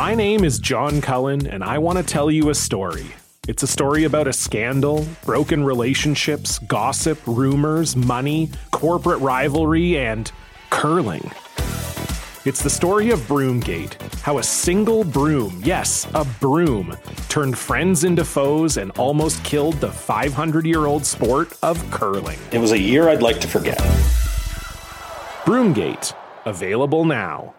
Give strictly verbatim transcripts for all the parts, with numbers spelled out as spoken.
My name is John Cullen, and I want to tell you a story. It's a story about a scandal, broken relationships, gossip, rumors, money, corporate rivalry, and curling. It's the story of Broomgate, how a single broom, yes, a broom, turned friends into foes and almost killed the five hundred year old sport of curling. It was a year I'd like to forget. Broomgate, available now.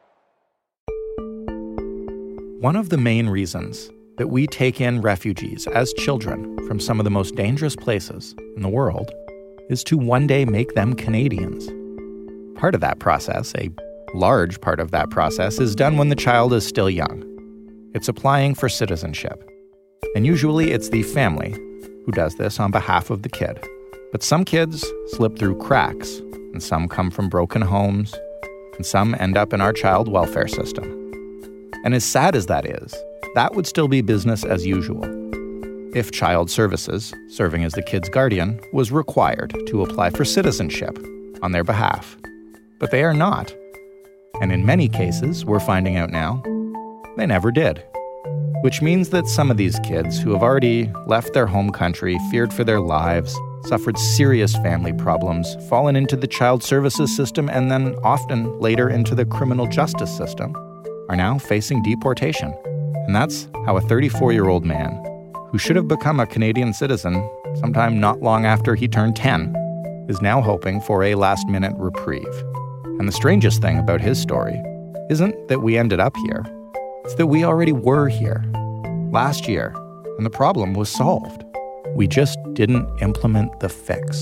One of the main reasons that we take in refugees as children from some of the most dangerous places in the world is to one day make them Canadians. Part of that process, a large part of that process, is done when the child is still young. It's applying for citizenship. And usually it's the family who does this on behalf of the kid. But some kids slip through cracks, and some come from broken homes, and some end up in our child welfare system. And as sad as that is, that would still be business as usual if Child Services, serving as the kid's guardian, was required to apply for citizenship on their behalf. But they are not. And in many cases, we're finding out now, they never did. Which means that some of these kids who have already left their home country, feared for their lives, suffered serious family problems, fallen into the child services system, and then often later into the criminal justice system, are now facing deportation. And that's how a thirty-four-year-old man who should have become a Canadian citizen sometime not long after he turned ten is now hoping for a last-minute reprieve. And the strangest thing about his story isn't that we ended up here. It's that we already were here last year, and the problem was solved. We just didn't implement the fix.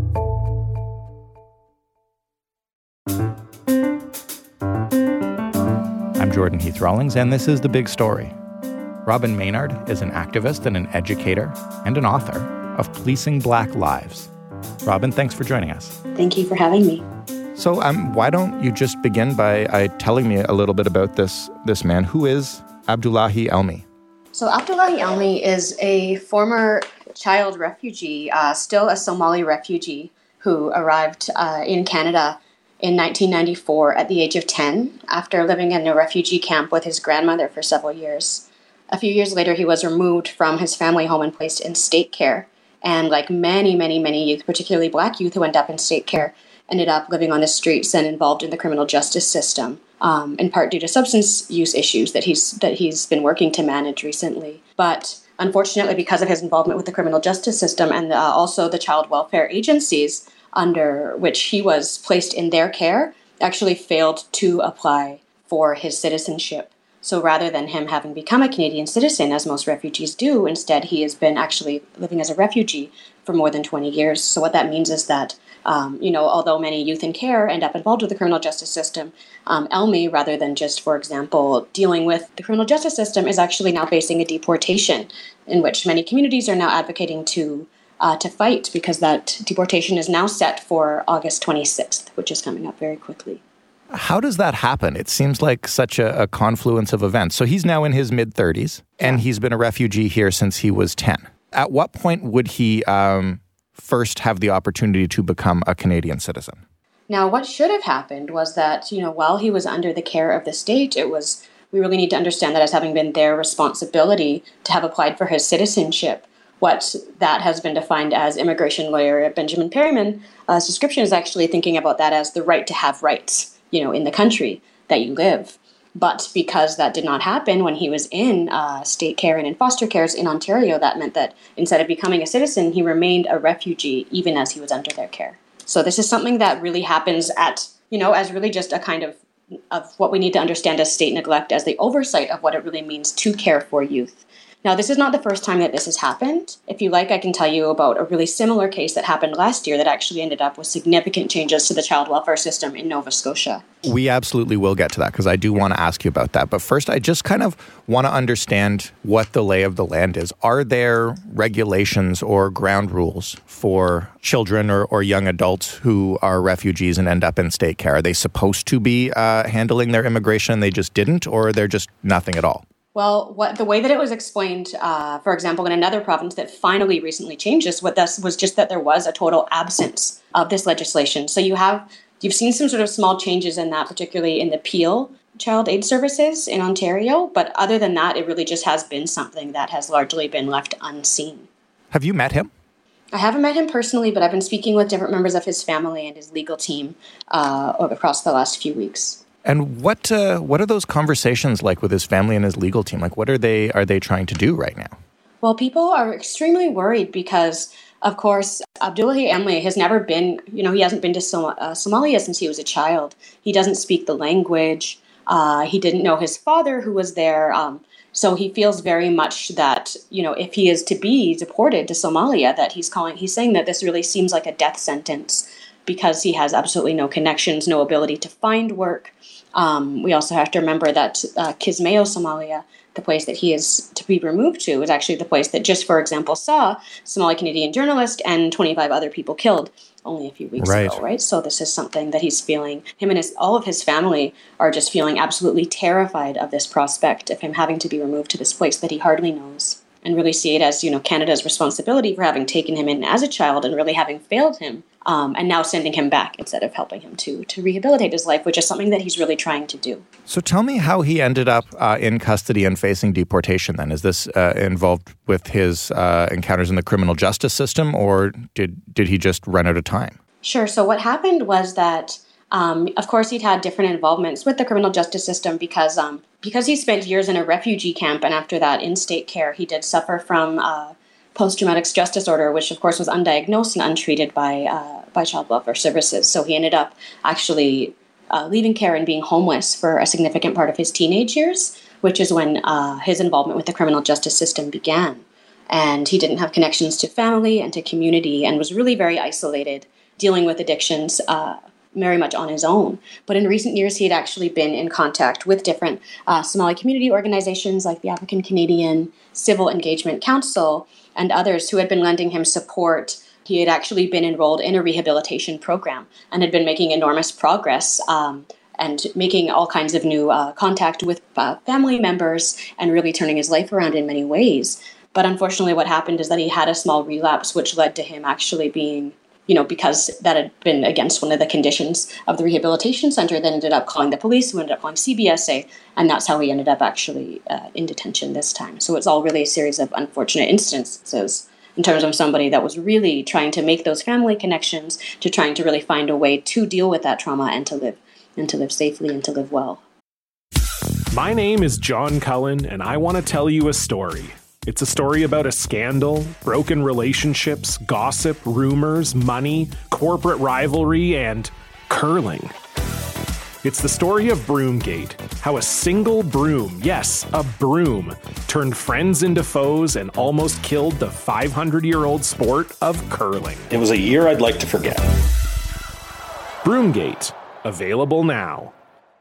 I'm Jordan Heath Rawlings, and this is The Big Story. Robin Maynard is an activist and an educator and an author of Policing Black Lives. Robin, thanks for joining us. Thank you for having me. So um, why don't you just begin by uh, telling me a little bit about this, this man. Who is Abdullahi Elmi? So Abdullahi Elmi is a former child refugee, uh, still a Somali refugee, who arrived uh, in Canada in nineteen ninety-four at the age of ten, after living in a refugee camp with his grandmother for several years. A few years later, he was removed from his family home and placed in state care. And like many, many, many youth, particularly Black youth who end up in state care, ended up living on the streets and involved in the criminal justice system, um, in part due to substance use issues that he's that he's been working to manage recently. But unfortunately, because of his involvement with the criminal justice system and uh, also the child welfare agencies under which he was placed in their care, actually failed to apply for his citizenship. So rather than him having become a Canadian citizen, as most refugees do, instead he has been actually living as a refugee for more than twenty years. So what that means is that, um, you know, although many youth in care end up involved with the criminal justice system, um, Elmi, rather than just, for example, dealing with the criminal justice system, is actually now facing a deportation, in which many communities are now advocating to uh, to fight, because that deportation is now set for August twenty-sixth, which is coming up very quickly. How does that happen? It seems like such a, a confluence of events. So he's now in his mid-thirties, and yeah. he's been a refugee here since he was ten. At what point would he um, first have the opportunity to become a Canadian citizen? Now, what should have happened was that, you know, while he was under the care of the state, it was, we really need to understand that as having been their responsibility to have applied for his citizenship. What that has been defined as, immigration lawyer Benjamin Perryman's uh, description is actually thinking about that as the right to have rights, you know, in the country that you live. But because that did not happen when he was in uh, state care and in foster cares in Ontario, that meant that instead of becoming a citizen, he remained a refugee even as he was under their care. So this is something that really happens at, you know, as really just a kind of, of what we need to understand as state neglect, as the oversight of what it really means to care for youth. Now, this is not the first time that this has happened. If you like, I can tell you about a really similar case that happened last year that actually ended up with significant changes to the child welfare system in Nova Scotia. We absolutely will get to that, because I do want to ask you about that. But first, I just kind of want to understand what the lay of the land is. Are there regulations or ground rules for children or, or young adults who are refugees and end up in state care? Are they supposed to be uh, handling their immigration and they just didn't, or they're just nothing at all? Well, what the way that it was explained, uh, for example, in another province that finally recently changed this, what this was just that there was a total absence of this legislation. So you have, you've seen some sort of small changes in that, particularly in the Peel child aid services in Ontario. But other than that, it really just has been something that has largely been left unseen. Have you met him? I haven't met him personally, but I've been speaking with different members of his family and his legal team uh, across the last few weeks. And what uh, what are those conversations like with his family and his legal team? Like, what are they are they trying to do right now? Well, people are extremely worried because, of course, Abdullahi Amli has never been, you know, he hasn't been to Som- uh, Somalia since he was a child. He doesn't speak the language. Uh, he didn't know his father who was there. Um, So he feels very much that, you know, if he is to be deported to Somalia, that he's calling, he's saying that this really seems like a death sentence because he has absolutely no connections, no ability to find work. Um, we also have to remember that uh, Kismayo, Somalia, the place that he is to be removed to, is actually the place that just, for example, saw Somali-Canadian journalist and twenty-five other people killed only a few weeks right. ago, right? So this is something that he's feeling, him and his, all of his family are just feeling absolutely terrified of this prospect of him having to be removed to this place that he hardly knows, and really see it as, you know, Canada's responsibility for having taken him in as a child and really having failed him, um, and now sending him back instead of helping him to to rehabilitate his life, which is something that he's really trying to do. So tell me how he ended up uh, in custody and facing deportation then. Is this uh, involved with his uh, encounters in the criminal justice system, or did, did he just run out of time? Sure. So what happened was that, um, of course, he'd had different involvements with the criminal justice system because um, because he spent years in a refugee camp, and after that in state care, he did suffer from uh, post-traumatic stress disorder, which of course was undiagnosed and untreated by uh, by child welfare services. So he ended up actually uh, leaving care and being homeless for a significant part of his teenage years, which is when uh, his involvement with the criminal justice system began. And he didn't have connections to family and to community and was really very isolated, dealing with addictions uh, very much on his own. But in recent years, he had actually been in contact with different uh, Somali community organizations like the African Canadian Civil Engagement Council and others who had been lending him support. He had actually been enrolled in a rehabilitation program and had been making enormous progress um, and making all kinds of new uh, contact with uh, family members and really turning his life around in many ways. But unfortunately, what happened is that he had a small relapse, which led to him actually being, you know, because that had been against one of the conditions of the rehabilitation center, then ended up calling the police, who ended up calling C B S A, and that's how he ended up actually uh, in detention this time. So it's all really a series of unfortunate instances in terms of somebody that was really trying to make those family connections, to trying to really find a way to deal with that trauma and to live and to live safely and to live well. My name is John Cullen, and I want to tell you a story. It's a story about a scandal, broken relationships, gossip, rumors, money, corporate rivalry, and curling. It's the story of Broomgate, how a single broom, yes, a broom, turned friends into foes and almost killed the five hundred year old sport of curling. It was a year I'd like to forget. Broomgate, available now.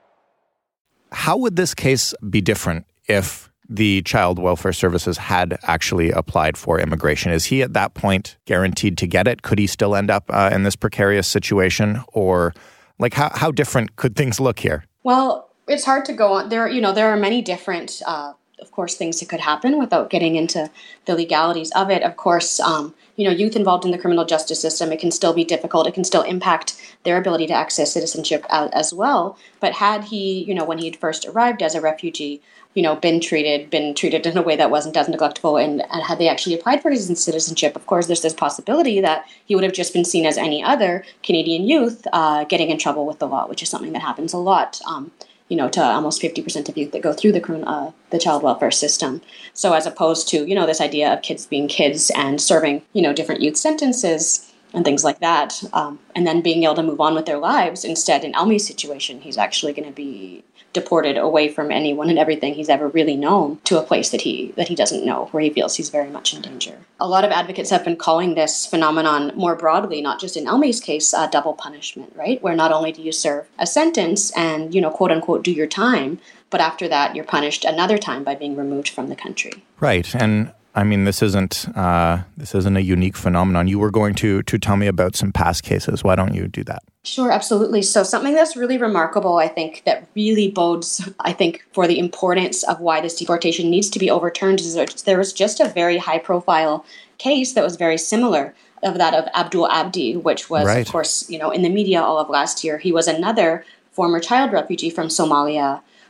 How would this case be different if the Child Welfare Services had actually applied for immigration? Is he at that point guaranteed to get it? Could he still end up uh, in this precarious situation? Or like how, how different could things look here? Well, it's hard to go on. There, you know, there are many different, uh, of course, things that could happen without getting into the legalities of it. Of course, um, you know, youth involved in the criminal justice system, it can still be difficult. It can still impact their ability to access citizenship as, as well. But had he, you know, when he'd first arrived as a refugee, you know, been treated, been treated in a way that wasn't as neglectful, and, and had they actually applied for his citizenship, of course, there's this possibility that he would have just been seen as any other Canadian youth uh, getting in trouble with the law, which is something that happens a lot, um, you know, to almost fifty percent of youth that go through the uh, the child welfare system. So as opposed to, you know, this idea of kids being kids and serving, you know, different youth sentences and things like that, um, and then being able to move on with their lives. Instead, in Elmi's situation, he's actually going to be deported away from anyone and everything he's ever really known to a place that he that he doesn't know, where he feels he's very much in danger. A lot of advocates have been calling this phenomenon more broadly, not just in Elmi's case, uh, double punishment, right? Where not only do you serve a sentence and, you know, quote unquote, do your time, but after that, you're punished another time by being removed from the country. Right. And I mean, this isn't uh, this isn't a unique phenomenon. You were going to to tell me about some past cases. Why don't you do that? Sure, absolutely. So something that's really remarkable, I think, that really bodes, I think, for the importance of why this deportation needs to be overturned is that there was just a very high-profile case that was very similar of that of Abdul Abdi, which was, right. of course, you know, in the media all of last year. He was another former child refugee from Somalia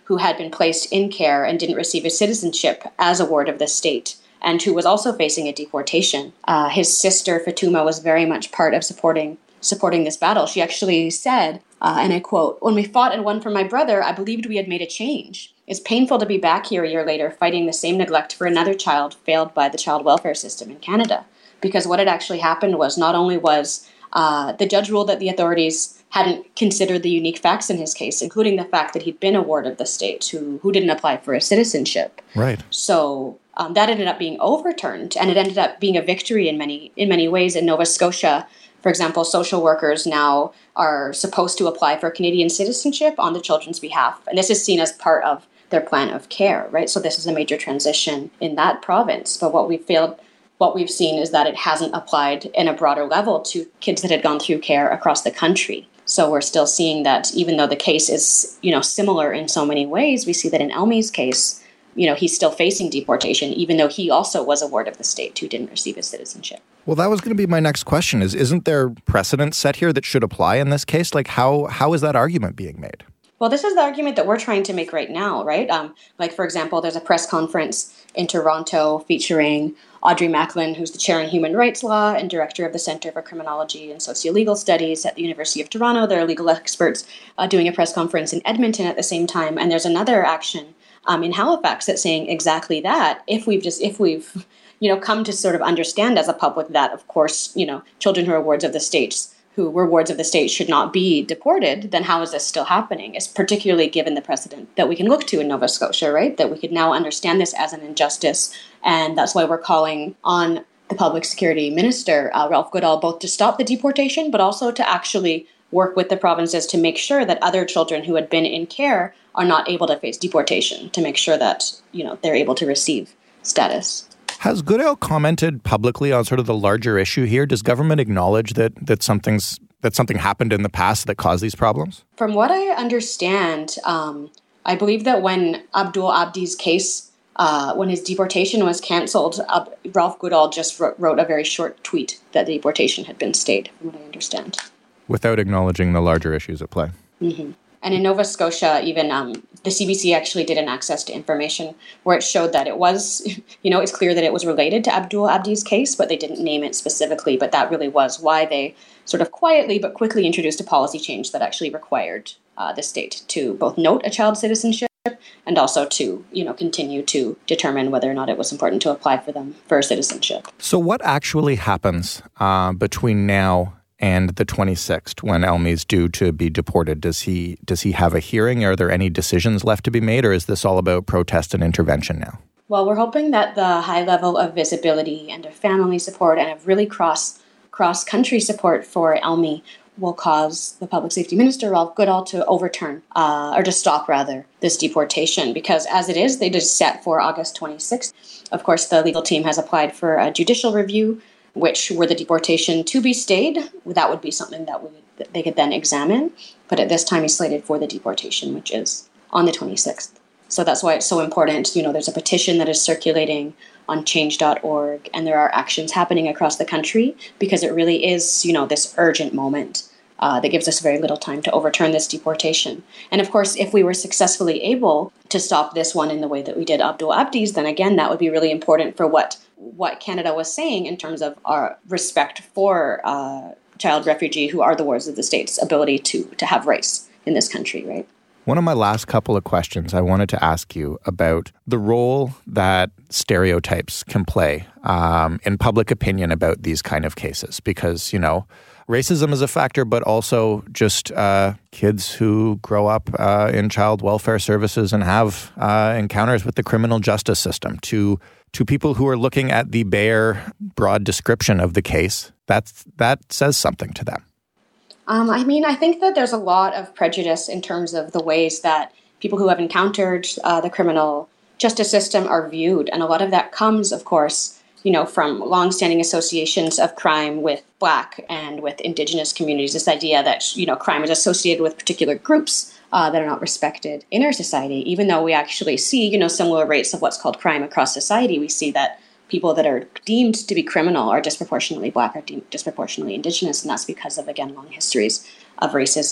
who had been placed in care and didn't receive his citizenship as a ward of the state, and who was also facing a deportation. Uh, his sister, Fatuma, was very much part of supporting supporting this battle. She actually said, uh, and I quote, "When we fought and won for my brother, I believed we had made a change. It's painful to be back here a year later fighting the same neglect for another child failed by the child welfare system in Canada." Because what had actually happened was not only was uh, the judge ruled that the authorities hadn't considered the unique facts in his case, including the fact that he'd been a ward of the state who, who didn't apply for a citizenship. Right. So um, that ended up being overturned, and it ended up being a victory in many in many ways. In Nova Scotia, for example, social workers now are supposed to apply for Canadian citizenship on the children's behalf. And this is seen as part of their plan of care, right? So this is a major transition in that province. But what we failed, what we've seen is that it hasn't applied in a broader level to kids that had gone through care across the country. So we're still seeing that even though the case is, you know, similar in so many ways, we see that in Elmi's case, you know, he's still facing deportation, even though he also was a ward of the state who didn't receive his citizenship. Well, that was going to be my next question is, isn't there precedent set here that should apply in this case? Like, how how is that argument being made? Well, this is the argument that we're trying to make right now, right? Um, like, for example, there's a press conference in Toronto featuring Audrey Macklin, who's the chair in human rights law and director of the Centre for Criminology and Sociolegal Studies at the University of Toronto. There are legal experts uh, doing a press conference in Edmonton at the same time. And there's another action um, in Halifax that's saying exactly that. If we've just, if we've, you know, come to sort of understand as a public that, of course, you know, children who are wards of the states, who were wards of the state should not be deported, then how is this still happening? It's particularly given the precedent that we can look to in Nova Scotia, right? That we could now understand this as an injustice. And that's why we're calling on the Public Security Minister, uh, Ralph Goodall, both to stop the deportation, but also to actually work with the provinces to make sure that other children who had been in care are not able to face deportation, to make sure that, you know, they're able to receive status. Has Goodall commented publicly on sort of the larger issue here? Does government acknowledge that that something's that something happened in the past that caused these problems? From what I understand, um, I believe that when Abdul Abdi's case, uh, when his deportation was canceled, uh, Ralph Goodall just wrote, wrote a very short tweet that the deportation had been stayed, from what I understand. Without acknowledging the larger issues at play. Mm-hmm. And in Nova Scotia, even um, the C B C actually did an access to information where it showed that it was, you know, it's clear that it was related to Abdul Abdi's case, but they didn't name it specifically. But that really was why they sort of quietly but quickly introduced a policy change that actually required uh, the state to both note a child's citizenship and also to, you know, continue to determine whether or not it was important to apply for them for citizenship. So what actually happens uh, between now and the twenty-sixth, when Elmi's due to be deported? Does he does he have a hearing? Are there any decisions left to be made, or is this all about protest and intervention now? Well, we're hoping that the high level of visibility and of family support and of really cross cross country support for Elmi will cause the Public Safety Minister, Ralph Goodall, to overturn uh, or to stop rather this deportation, because as it is, they just set for August twenty-sixth. Of course, the legal team has applied for a judicial review, which were the deportation to be stayed, that would be something that, we, that they could then examine. But at this time, he's slated for the deportation, which is on the twenty-sixth. So that's why it's so important. You know, there's a petition that is circulating on change dot org, and there are actions happening across the country because it really is, you know, this urgent moment uh, that gives us very little time to overturn this deportation. And of course, if we were successfully able to stop this one in the way that we did Abdul Abdi's, then again, that would be really important for what what Canada was saying in terms of our respect for uh, child refugee who are the wards of the state's ability to to have rights in this country, right? One of my last couple of questions I wanted to ask you about the role that stereotypes can play um, in public opinion about these kind of cases, because, you know, racism is a factor, but also just uh, kids who grow up uh, in child welfare services and have uh, encounters with the criminal justice system. To to people who are looking at the bare, broad description of the case, that's, that says something to them. Um, I mean, I think that there's a lot of prejudice in terms of the ways that people who have encountered uh, the criminal justice system are viewed. And a lot of that comes, of course, you know, from longstanding associations of crime with Black and with Indigenous communities. This idea that, you know, crime is associated with particular groups uh, that are not respected in our society. Even though we actually see, you know, similar rates of what's called crime across society, we see that people that are deemed to be criminal are disproportionately Black, are deemed disproportionately Indigenous, and that's because of, again, long histories of racism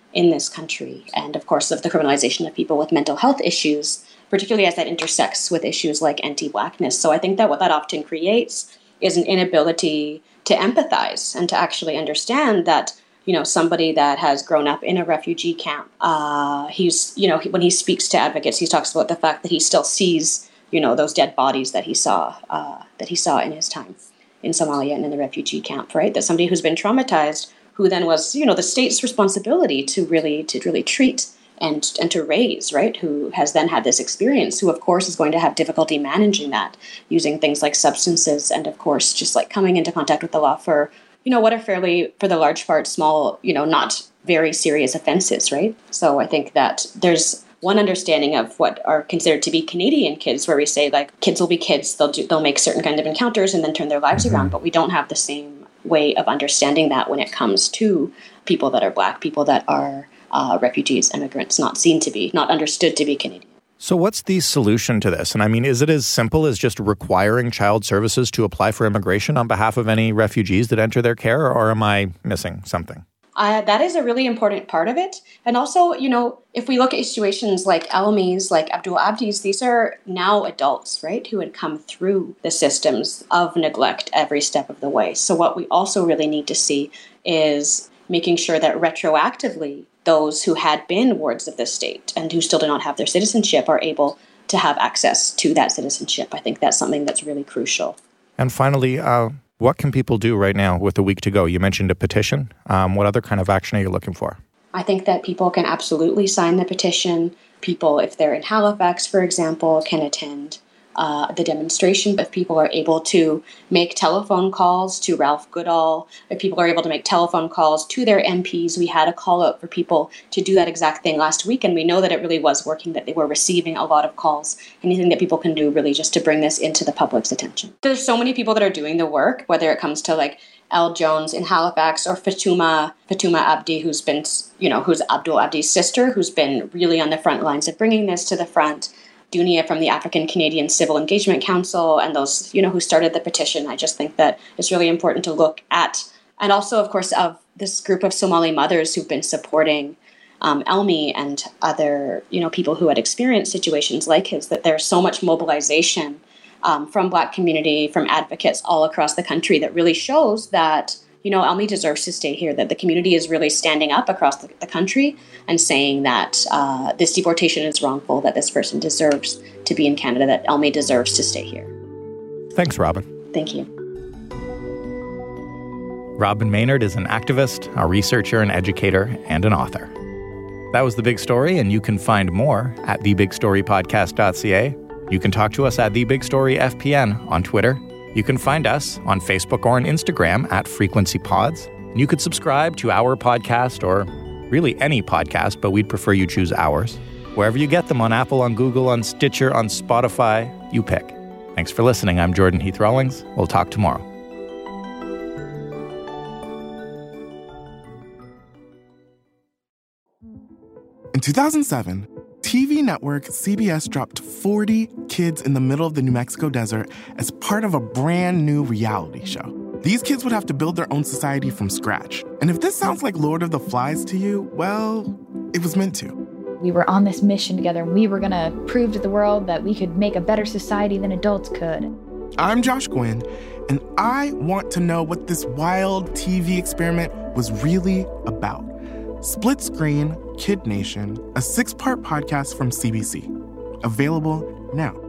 in this country. And of course, of the criminalization of people with mental health issues, particularly as that intersects with issues like anti-Blackness. So I think that what that often creates is an inability to empathize and to actually understand that, you know, somebody that has grown up in a refugee camp, uh, he's, you know, when he speaks to advocates, he talks about the fact that he still sees, you know, those dead bodies that he saw, uh, that he saw in his time in Somalia and in the refugee camp, right? That somebody who's been traumatized, who then was, you know, the state's responsibility to really, to really treat and and to raise, right, who has then had this experience, who of course is going to have difficulty managing that, using things like substances, and of course just like coming into contact with the law for, you know, what are fairly, for the large part, small, you know, not very serious offenses, right? So I think that there's one understanding of what are considered to be Canadian kids, where we say like kids will be kids, they'll do, they'll make certain kind of encounters and then turn their lives mm-hmm. around, but we don't have the same way of understanding that when it comes to people that are Black, people that are Uh, refugees, immigrants, not seen to be, not understood to be Canadian. So what's the solution to this? And I mean, is it as simple as just requiring child services to apply for immigration on behalf of any refugees that enter their care, or am I missing something? Uh, that is a really important part of it. And also, you know, if we look at situations like Elmi's, like Abdul Abdi's, these are now adults, right, who had come through the systems of neglect every step of the way. So what we also really need to see is making sure that retroactively those who had been wards of the state and who still do not have their citizenship are able to have access to that citizenship. I think that's something that's really crucial. And finally, uh, what can people do right now with a week to go? You mentioned a petition. Um, what other kind of action are you looking for? I think that people can absolutely sign the petition. People, if they're in Halifax, for example, can attend Uh, the demonstration. If people are able to make telephone calls to Ralph Goodall, if people are able to make telephone calls to their M Ps, we had a call out for people to do that exact thing last week, and we know that it really was working, that they were receiving a lot of calls. Anything that people can do really just to bring this into the public's attention. There's so many people that are doing the work, whether it comes to like Elle Jones in Halifax or Fatuma, Fatuma Abdi, who's been, you know, who's Abdul Abdi's sister, who's been really on the front lines of bringing this to the front. Dunia from the African Canadian Civil Engagement Council, and those, you know, who started the petition. I just think that it's really important to look at, and also, of course, of this group of Somali mothers who've been supporting um, Elmi and other, you know, people who had experienced situations like his, that there's so much mobilization um, from Black community, from advocates all across the country that really shows that, you know, Elmi deserves to stay here, that the community is really standing up across the, the country and saying that uh, this deportation is wrongful, that this person deserves to be in Canada, that Elmi deserves to stay here. Thanks, Robin. Thank you. Robin Maynard is an activist, a researcher, an educator, and an author. That was The Big Story, and you can find more at the big story podcast dot c a. You can talk to us at The Big Story F P N on Twitter. You can find us on Facebook or on Instagram at Frequency Pods. You could subscribe to our podcast, or really any podcast, but we'd prefer you choose ours. Wherever you get them, on Apple, on Google, on Stitcher, on Spotify, you pick. Thanks for listening. I'm Jordan Heath Rawlings. We'll talk tomorrow. In two thousand seven, T V network C B S dropped forty kids in the middle of the New Mexico desert as part of a brand new reality show. These kids would have to build their own society from scratch. And if this sounds like Lord of the Flies to you, well, it was meant to. We were on this mission together, and we were going to prove to the world that we could make a better society than adults could. I'm Josh Gwynn, and I want to know what this wild T V experiment was really about. Split Screen, Kid Nation, a six-part podcast from C B C. Available now.